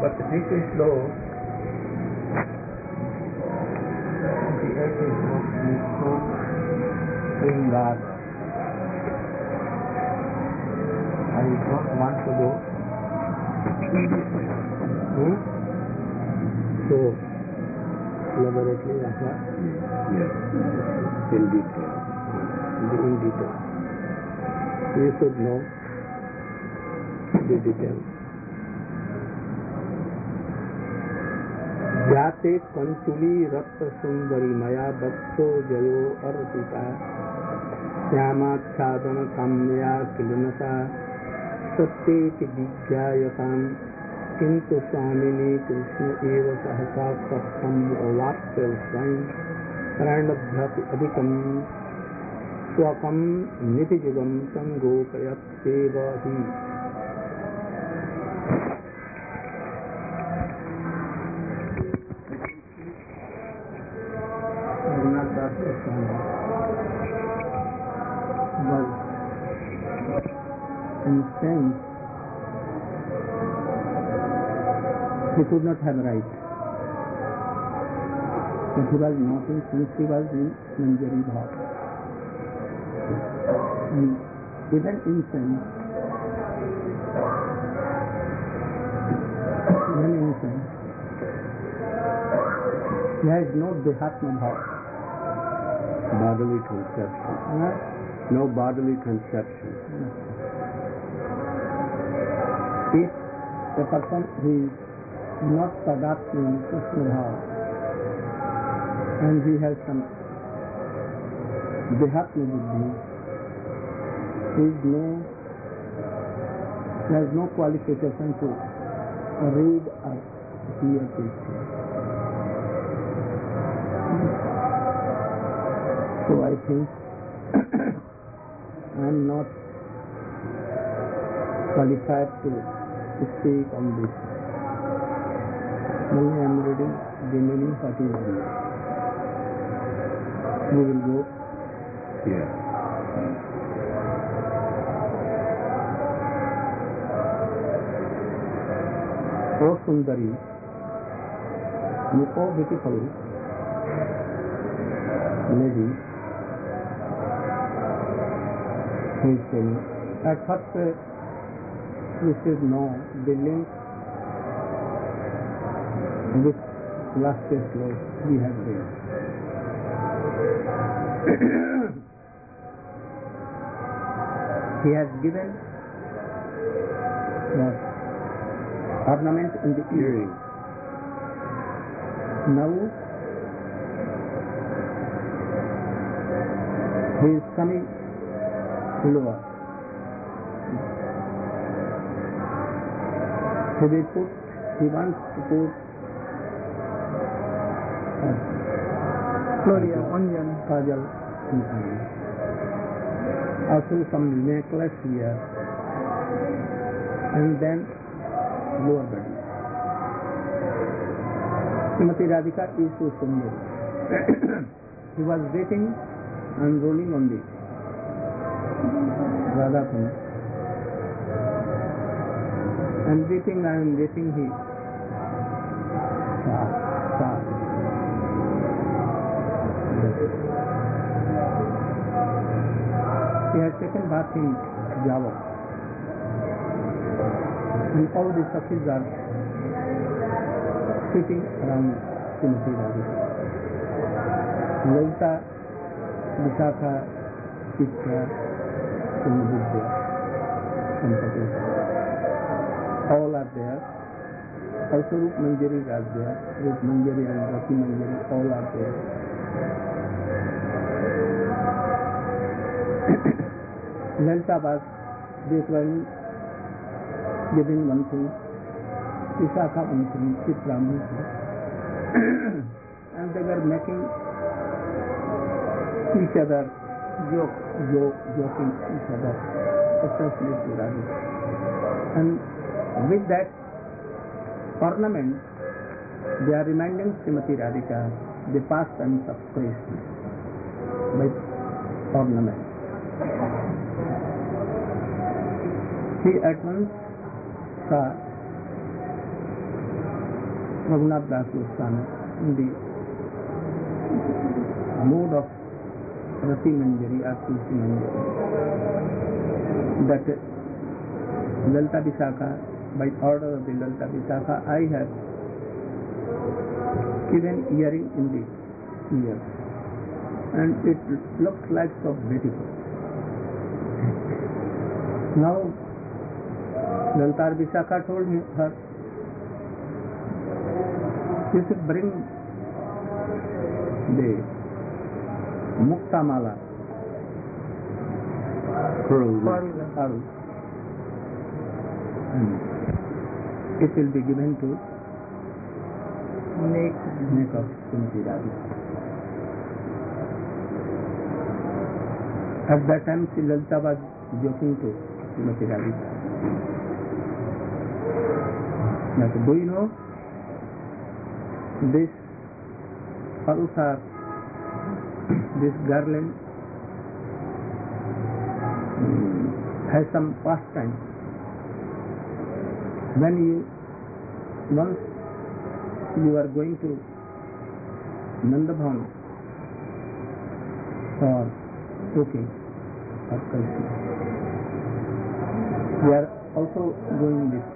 But this is low. The earth is mostly so in God. I don't want to go. So, elaborately, yes, in detail. In detail. You should know the details. जाते कंचुली रक्त सुंदरी मया बत्सो जयो अर्पिता श्यामाच्छादन काम्या किलनसा सत्येति विज्ञायताम् किंतु स्वामिनी कृष्ण एव सहसा सप्तम वाक्य स्वयं रणभ्यति अधिकम स्वकम नितिजुगम संगोपयत्सेव हि in sense he could not have right, but he was not in sense, he was in Manjari Bhav. And even in sense, he has no Dehatma Bhav. Bodily conception. No bodily conception. If a person who is not Tadatma in Krishna Bhav and he has some Dehatma Buddhi, he has no qualification to read or hear Krishna. So I think I am not qualified to speak on this. Only I am reading the meaning what is here. We will go. Yes. O Sundari, you so beautiful lady, he is saying. At first, we should know the link with last slow we have read. He has given what? Ornament in the earring. Now he is coming lower. He wants to put Gloria, onion. Kajal in eye. Also some necklace here. And then lower body. Srimati Radhika is so Sundari. He was waiting and rolling on the Radha Kund. And waiting he stop. He has taken bath in Java. And all the Sakhis are sitting around Srimati Radhika. Lalita, Vishakha, Chitra, Sundara, Sampati. All are there. Also Rup Manjari is there. Rup Manjari and Rati Manjari, all are there. Lalita was giving one thing, Vishakha one thing, Chitra one thing. And they were making each other joking each other, especially to Radha. And with that ornament, they are reminding Srimati Radhika the past times of Krishna by ornament. He at once saw Raghunath Das Goswami in the mode of Rati Manjari or Tulsi Manjari, that Lalita Vishakha, by order of the Lalita Vishakha, I have given earring in the ear, and it looks like so beautiful. Now Lalita Vishakha told her, you should bring the Mukta Mala, Pearl. pearl, and it will be given to neck of Srimati Radhika. At that time, Sri Lalita was joking to Srimati Radhika. Now, do you know this pearls are this garland has some pastime. When once you are going to Nandabhavan for cooking or culture, we are also going with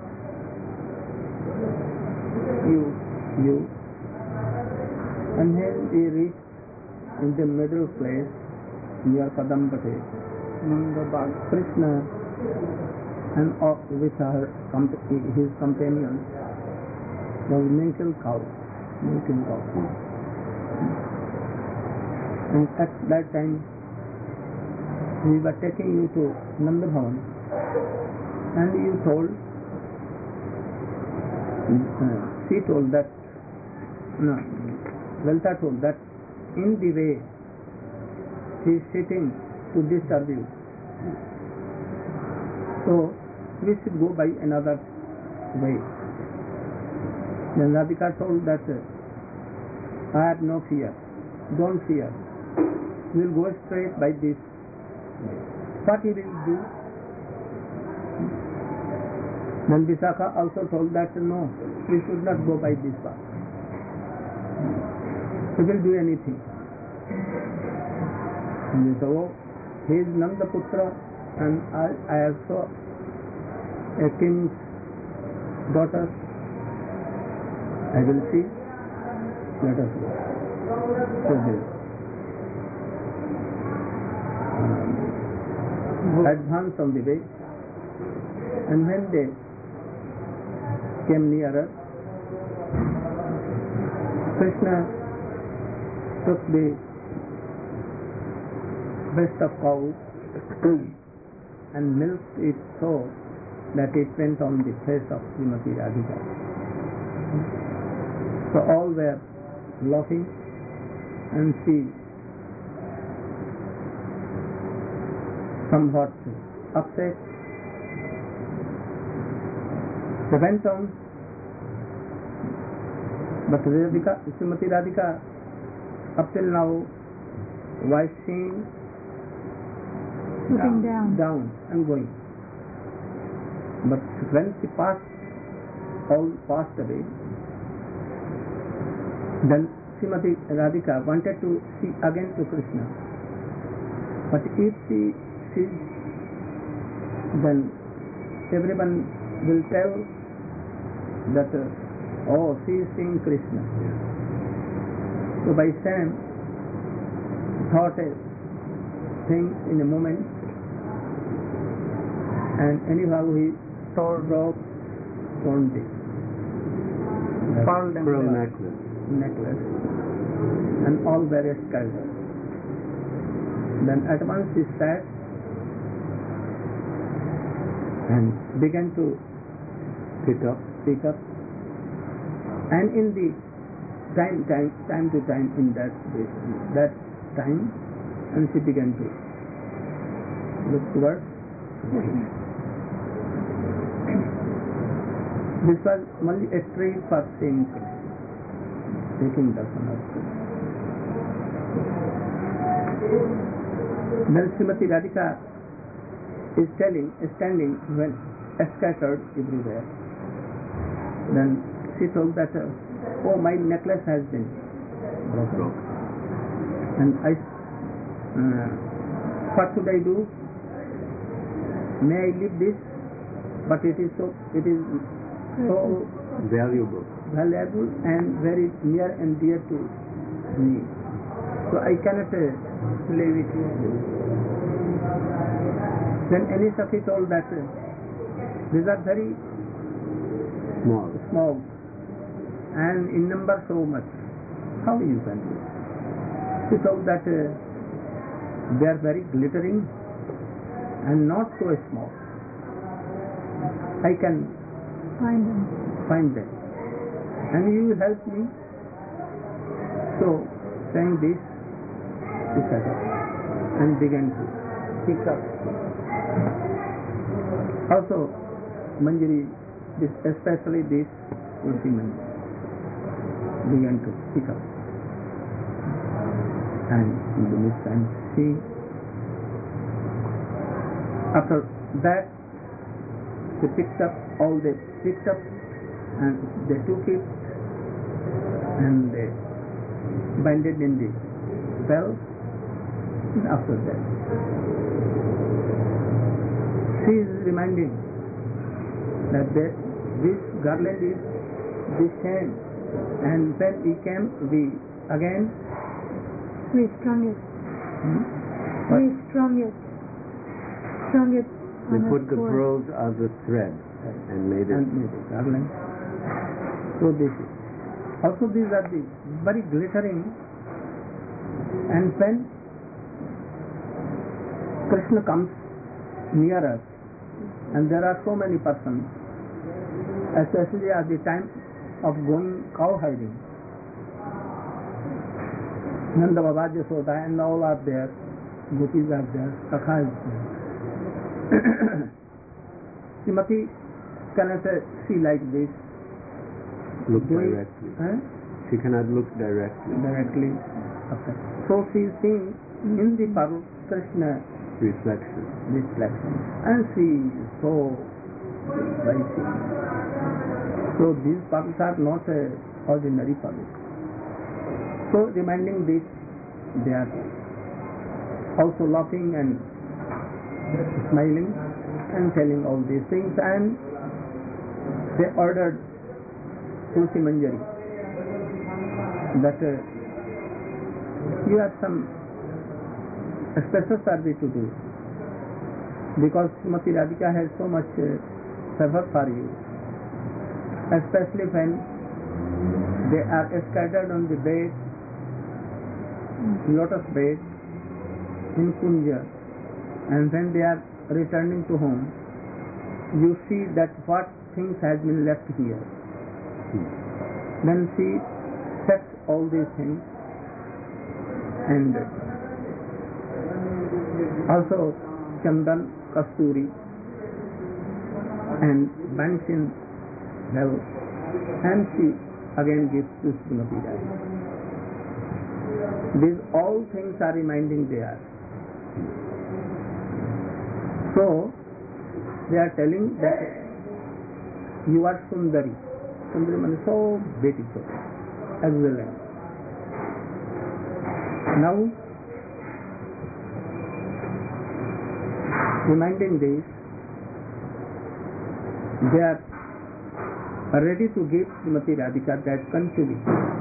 you, and when we reach in the middle place near Kadampate, Krishna and with his companions was milking cow. And at that time we were taking you to Nandabhavan, and you told, she told that, no, Lalita told that in the way she is sitting to disturb you, so we should go by another way. Then Radhika told that I have no fear, don't fear, we will go straight by this way. What he will do? Then Vishakha also told that no, we should not go by this path. He will do anything. And so he is Nandaputra, and I also a king's daughter. I will see. Let us go. So this advance on the way, and when they came nearer, Krishna took the breast of cow and milked it so that it went on the face of Srimati Radhika. So all were laughing, and she somewhat upset. They went on, but Srimati Radhika up till now was seen looking down and going. But when she passed away, then Srimati Radhika wanted to see again to Krishna. But if she sees, then everyone will tell that oh, she is seeing Krishna. So by Sam thought a thing in a moment, and anyhow he broke the pearl necklace, and all were scattered. Then at once he sat and began to pick up, and in the time to time in that time, and she began to look towards. This was only a tree for seeing Krishna, taking darshan of Krishna. Then Srimati Radhika is standing when scattered everywhere. Then she told that oh, my necklace has been broken. And what should I do? May I leave this? But it is so valuable and very near and dear to me. So I cannot leave it. Then any Sakhi told that these are very small and in number so much. How you can do it? She told that they are very glittering and not so small. I can find them. And you will help me. So, saying this, she sat up and began to pick up. Also, Manjari, especially this Tulsi Manjari, began to pick up. And in the midst, and she, after that, they picked up and they took it and they binded in the bell. And after that, she is reminding that this garland is this hand, and when we came, we again strung it. We strung it. They put the pearls on the thread and made it garland. So this is. Also these are the very glittering, and when Krishna comes near us and there are so many persons, especially at the time of going cow herding, Nanda Baba, Yashoda and all are there, Gopis are there, Sakha is there. Srimati cannot see like this. Look directly. She cannot look directly. Okay. So she is seeing in the pearl Krishna reflection. And she is so very seen. So these pearls are not ordinary pearls. So reminding this, they are also laughing and smiling and telling all these things, and they ordered Tulsi Manjari that you have some special service to do, because Srimati Radhika has so much favor for you, especially when they are scattered on the bed, lotus bed in Kunja, and when they are returning to home, you see that what things has been left here. Then she sets all these things, and also Chandan, Kasturi, and banks in well, and she again gives to Srimati Radhika. These all things are reminding they are. So, they are telling that you are Sundari. Sundari means so beautiful, excellent. Now, reminding this, they are ready to give Srimati Radhika that Kanchuli.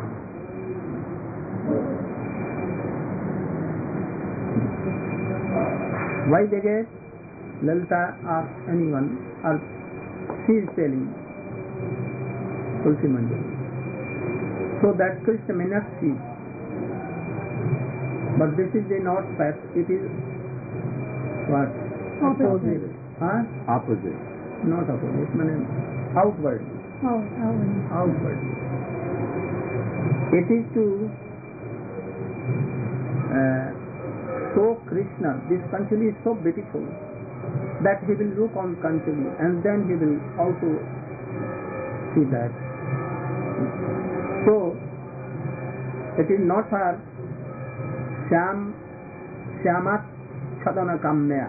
Why they gave? Lalita or anyone, or she is telling Tulsi Manjari, so that Krishna may not see. But this is the not fact, it is what? Opposite. Huh? Opposite. Not opposite, it means outward. Outward. It is to show Krishna, this Kanchuli is so beautiful, that he will look on Kanchuli and then he will also see that. So, it is not for Shyamat Chadana Kamya.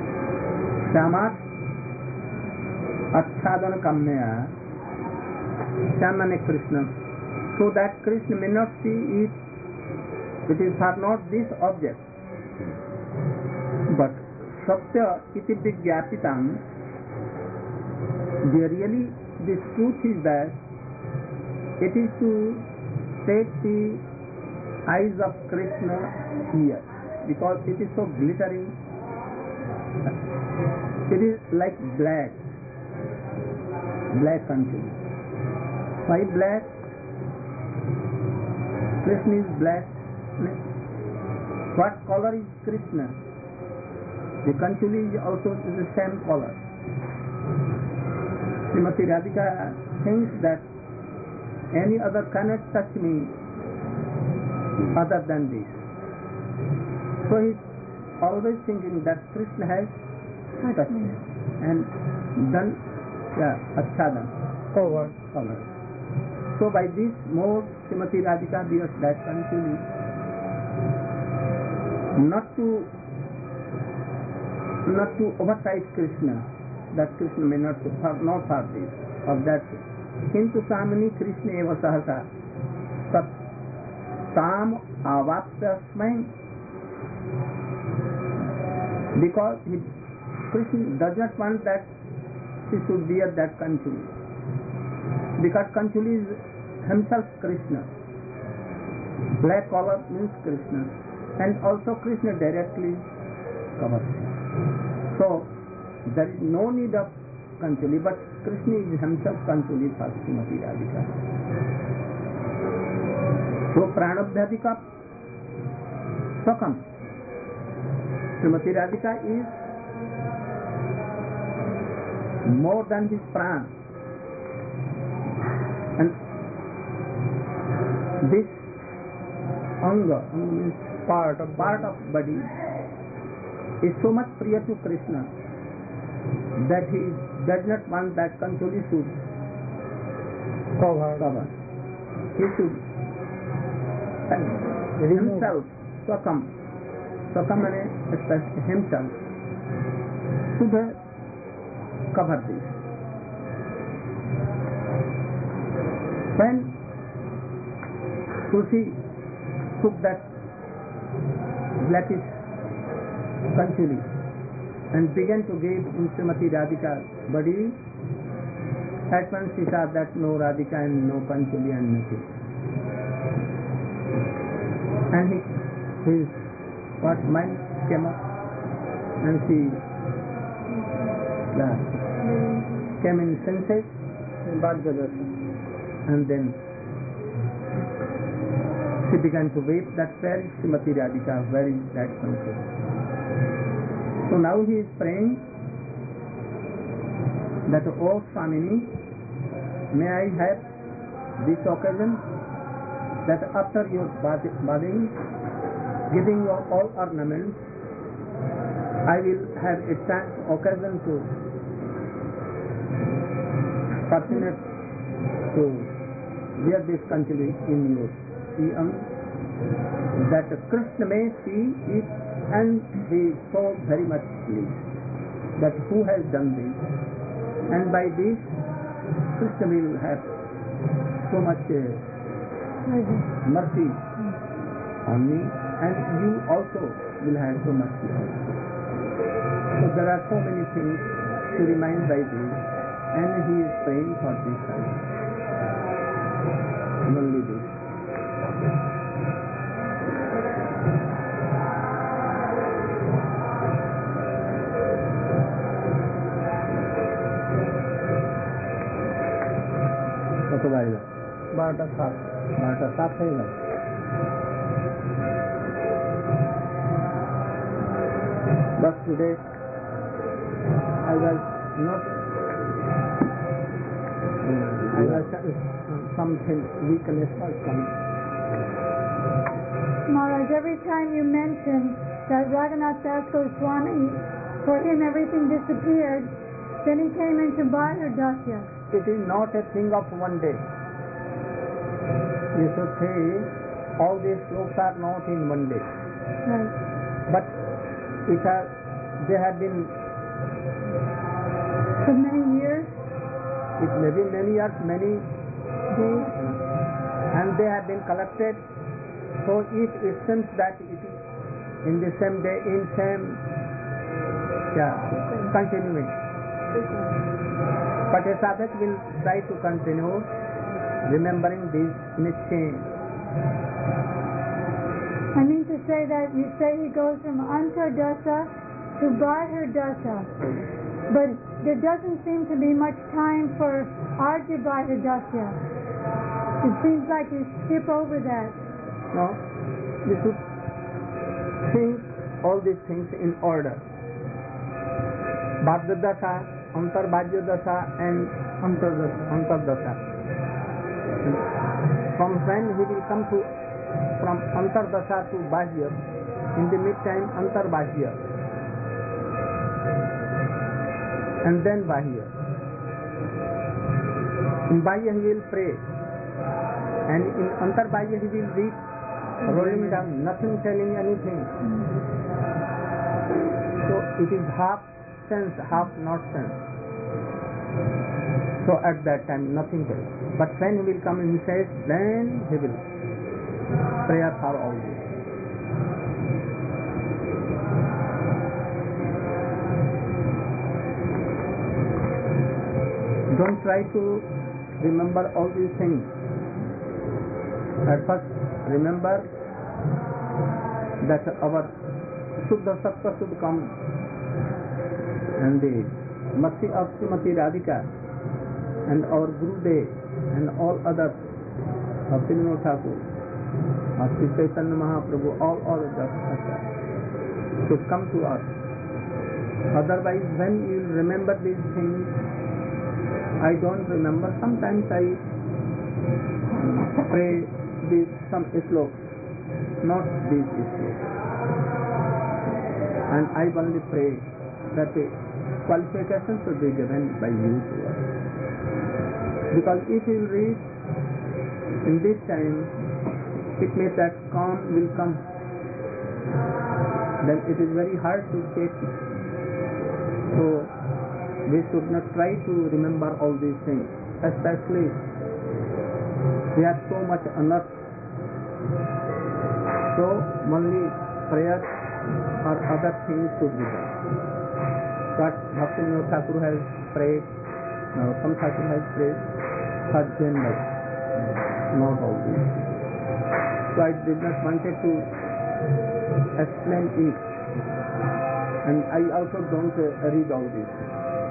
Shyamat Achadana Kamya. Shamane Krishna, so that Krishna may not see it. It is for not this object, but Satya iti Vijnapitam. Really, this truth is that it is to take the eyes of Krishna here, because it is so glittering. It is like black country. Why black? Krishna is black. What color is Krishna? The Kanchuli is also the same color. Srimati Radhika thinks that any other cannot touch me other than this. So he is always thinking that Krishna has touched me and done achhadan, Cover. color. So by this mode Srimati Radhika bears that Kanchuli, not to oversize Krishna, that Krishna may not for this, of that. Kintu samani Krishna eva sahasa tat tam avapyasmai, because Krishna does not want that he should bear that Kanchuli, because Kanchuli is himself Krishna. Black color means Krishna, and also Krishna directly covers him. So there is no need of Kanchuli, but Krishna is himself Kanchuli for Srimati Radhika. So Pranabhyadika Sakam, Srimati Radhika is more than this pran, and this anga means part of body is so much priya to Krishna that he does not want that Kanchuli should cover. He should himself Sakam himself should cover this. When Tulsi took that blackish Kanchuli and began to give in Srimati Radhika's body, at once she saw that no Radhika and no Kanchuli and nothing. And his mind came up, and she came in senses, and then she began to weep that where is Srimati Radhika, where is that Kanchuli? So now he is praying that, O Swamini, may I have this occasion that after your bathing, giving your all ornaments, I will have a chance occasion to fortunate to wear this Kanchuli in your eon, that Krishna may see it and be so very much pleased that who has done this, and by this Krishna will have so much mercy on me, and you also will have so much love. So there are so many things to remind by this, and he is praying for this time. Only this. कत बाजेगा 12:07 है ना. But today I was not something weakness was coming. Maharaj, every time you mention that Raghunath Das Goswami, for him everything disappeared, then he came into Bhadradasya. It is not a thing of one day. You should say all these slokas are not in one day. Right. But they have been For many years. It may be many years, many and they have been collected. So if it seems that it is in the same day, in same continuing, but a sadhak will try to continue remembering this in a chain. I mean to say that you say he goes from Antardasa to Bahir-dasa, but there doesn't seem to be much time for Arja Bahir-dasa. It seems like you skip over that. No, you should think all these things in order. Bhadra-dasa, Antarbhajya-dasa and Antardasa. From when he will come to from Antardasa to Bhajya, in the meantime Antarbhajya and then Bhajya. In Bhajya he will pray, and in Antarbhajya he will read rolling down, nothing telling anything. So it is half sense, half not sense. So at that time nothing tells. But when he will come inside, then he will pray for all this. Don't try to remember all these things. At first, remember that our Shuddha Sattva should come, and the mercy of Srimati Radhika and our Gurudev and all others of Srinivas Thakur, of Sri Chaitanya Mahaprabhu, all others should come to us. Otherwise, when you remember these things, I don't remember. Sometimes I pray with some slokas, not these slokas. And I only pray that the qualifications should be given by you to us. Because if you read in this time, it means that calm will come. Then it is very hard to take it. So we should not try to remember all these things, especially we have so much unearthed. So only prayer or other things should be done. But Bhaktivinoda Thakur has prayed, some Thakur has prayed for general, not all these. So I did not wanted to explain it, and I also don't read all these things.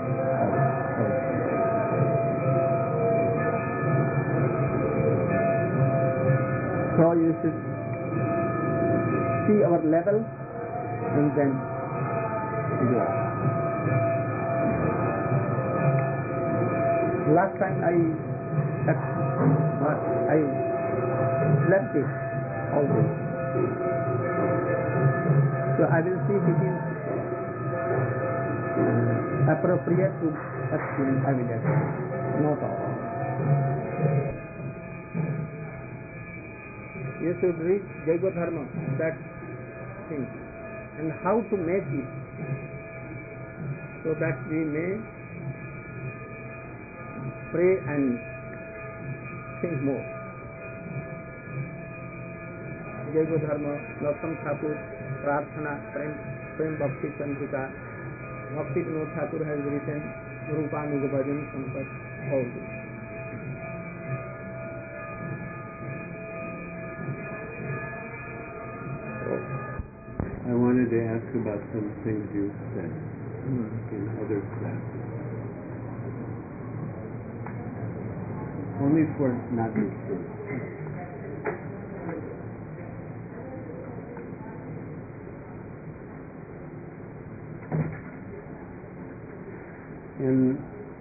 So you should see our level and then go. Last time I left it all this. So I will see if it is appropriate to explain. I will explain. Not all. You should read Jaiva Dharma, that thing, and how to make it, so that we may pray and think more. Jaiva Dharma, Narottama Thakur, Prarthana, Prem Bhakti Chandrika, Bhaktivinoda Thakur has written Rupanuga Bhajan Sampat, all this. I wanted to ask about some things you said in other classes. Only for not mistake. In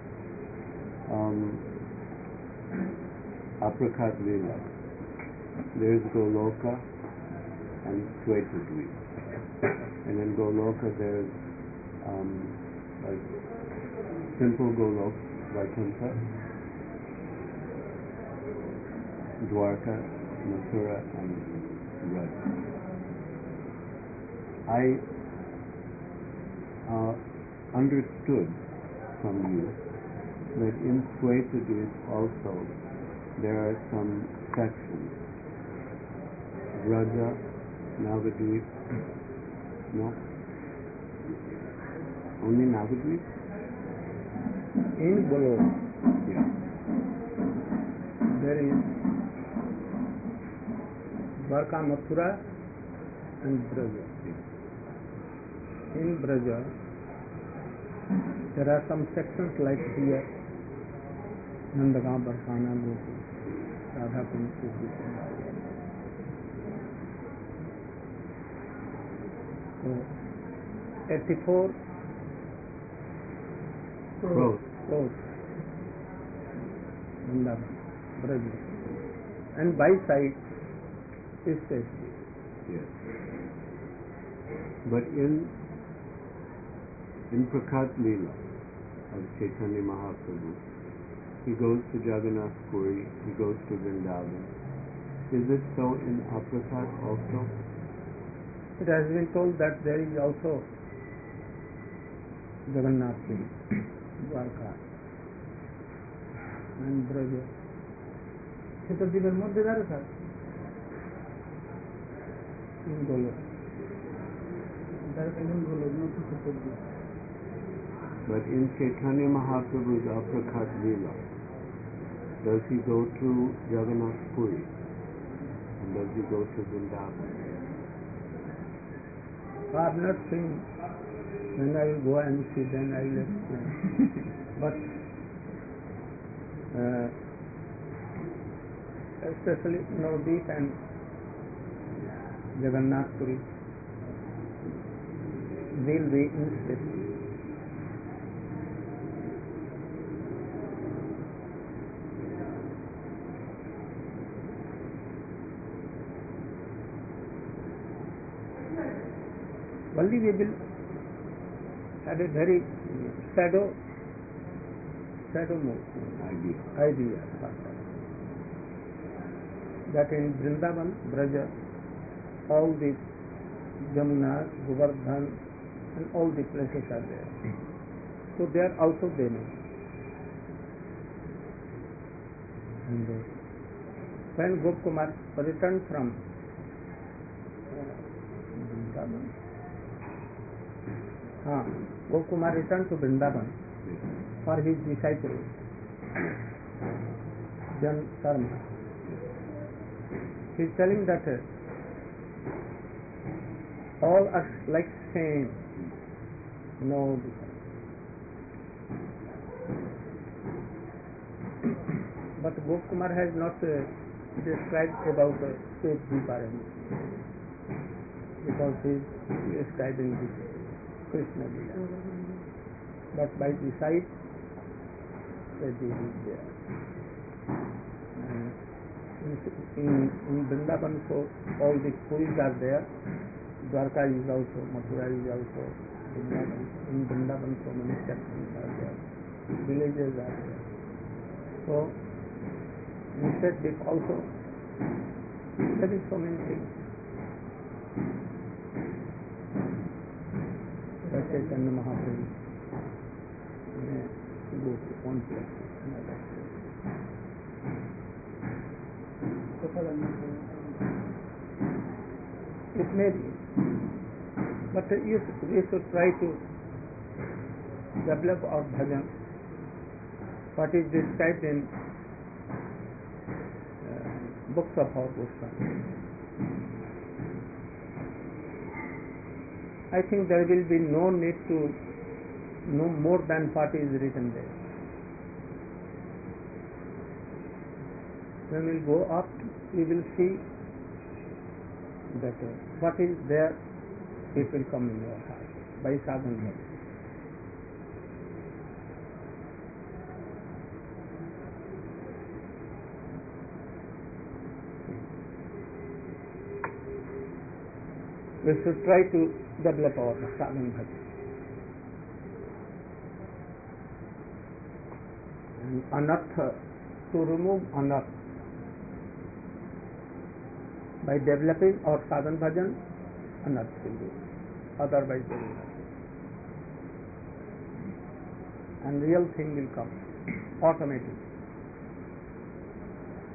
Aprakat Lila, there's Goloka and Shvetadvipa. And in Goloka there's like simple Golok, Vaikuntha, Dwarka, Mathura, and Raj. I understood from you that in Shvetadvipa also there are some sections. Vraja, Navadvip, no? Only Navadvip? In Golok, Yeah. there is Dwarka, Mathura and Braja. In Braja, there are some sections like here, Nandagaon, Barsana, Gokul, Radhakund, so 84 Close. crores, Vrindavan, Braja, and by side is Sesli. Yes. But in Prakat Leela of Chaitanya Mahaprabhu, he goes to Jagannath Puri, he goes to Vrindavan. Is it so in Aprakat also? It has been told that there is also Jagannath Puri, Dwarka, and Braja. সেটা দ্বীপের মধ্যে দাঁড়ে sir In Golok. দাঁড়ে এখন হলো নতুন উত্তর দ্বীপ But in Chaitanya Mahaprabhu's Aprakat Leela, does he go to Jagannath Puri? And does he go to Vrindavan? I have not seen. When I will go and see, then I will explain. But especially Navadvip and Jagannath Puri will be in safety. Only we will have a very shadow mode idea that in Vrindavan, Braja, all the Jamuna, Govardhan, and all the places are there. So there also they know. And when Gopkumar returned from Vrindavan, Gopkumar returned to Vrindavan for his disciple, Jan Sharma. He is telling that all are like same, no difference. But Gopkumar has not described about state Deeparani because he is describing this Krishna Lila. But by the side, this is there. In Vrindavan, so all the Puris are there. Dwarka is also, Mathura is also, Vrindavan. In Vrindavan, so many sections are there. Villages are there. So, instead, this also, there is so many things. Chaitanya Mahaprabhu go to one place to another place. It may be, but we should try to develop our bhajan, what is described in books of our Goswami. I think there will be no need to know more than what is written there. When we will go up, we will see that what is there, it will come in your heart by sadhana. We should try to develop our sadhana bhakti. And anartha, to remove anartha by developing our sadhana bhajan, anartha will be. Otherwise there will not be. And real thing will come automatically.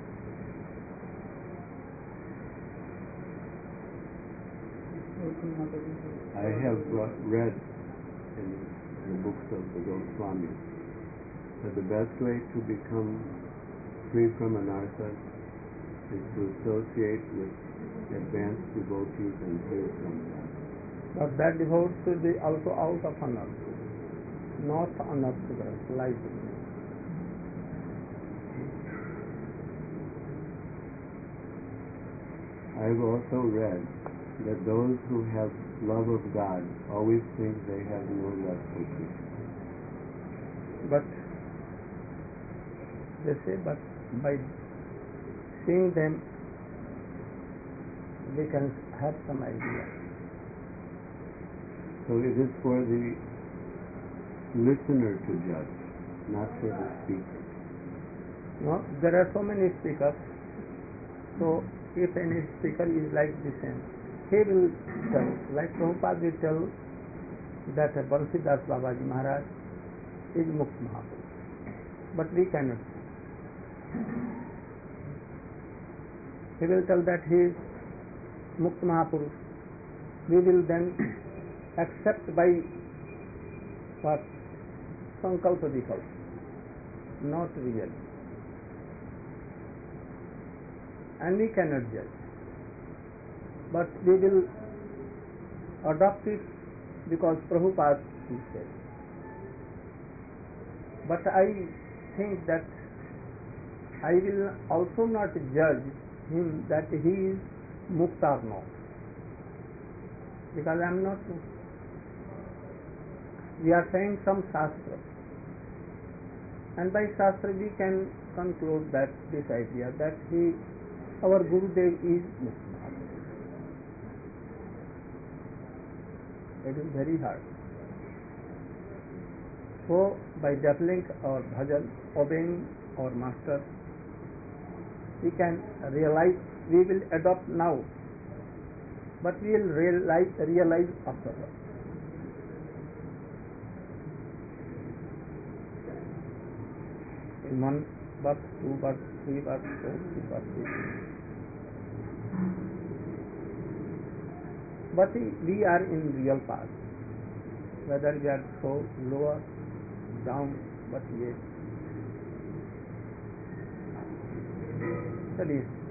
I have read in the books of the Goswamis that the best way to become free from anarthas is to associate with advanced devotees and hear from them. But that devote should be also out of anartha, not anartha, like I have also read that those who have love of God always think they have no love for Krishna. But they say, but by seeing them, we can have some idea. So it is for the listener to judge, not for the speaker. No, there are so many speakers. So if any speaker is like the same, he will tell, like Prabhupada will tell that Bansidas Babaji Maharaj is Mukta Mahaprabhu. But we cannot see. He will tell that he is Mukta Mahaprabhu. We will then accept by what? Sankalpa Vikalpa, not real. And we cannot judge. But we will adopt it because Prabhupada is said. But I think that I will also not judge him that he is Mukta or not. Because I am not Mukta. We are saying some Shastra. And by Shastra we can conclude that this idea that our Gurudev is Mukta. It is very hard. So by deafening our bhajan, obeying our master, we can realize, we will adopt now, but we will realize afterwards. In one birth, two birth, three birth, four birth. But we are in real path. Whether we are so lower, down, but yes. That is